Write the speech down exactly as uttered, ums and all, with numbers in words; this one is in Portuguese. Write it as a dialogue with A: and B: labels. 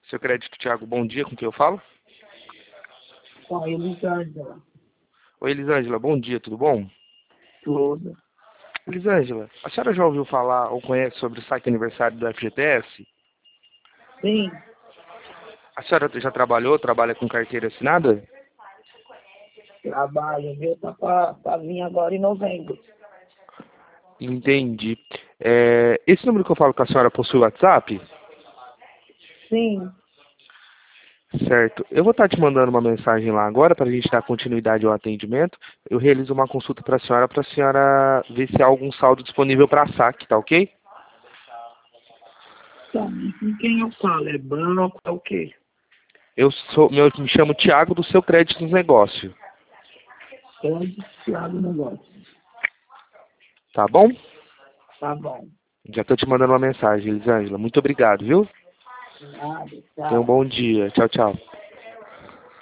A: Seu crédito, Thiago, bom dia, com quem eu falo?
B: Com a Elisângela.
A: Oi, Elisângela, bom dia, tudo bom?
B: Tudo.
A: Elisângela, a senhora já ouviu falar ou conhece sobre o site aniversário do F G T S?
B: Sim,
A: A senhora já trabalhou, trabalha com carteira assinada?
B: trabalho, viu? Tá pra, pra vir agora em novembro.
A: Entendi. É, esse número que eu falo com a senhora possui WhatsApp?
B: Sim,
A: Certo. Eu vou estar te mandando uma mensagem lá agora para a gente dar continuidade ao atendimento. Eu realizo uma consulta para a senhora, para a senhora ver se há algum saldo disponível para saque, tá ok?
B: tá. E com quem eu falo? É banco, é o quê?
A: Eu sou, meu, me chamo Thiago do Seu Crédito nos Negócios.
B: Pode tirar do negócio.
A: Tá bom?
B: Tá bom.
A: Já estou te mandando uma mensagem, Elisângela. Muito obrigado, viu?
B: Nada,
A: Tenha um
B: tchau.
A: bom dia. Tchau, tchau.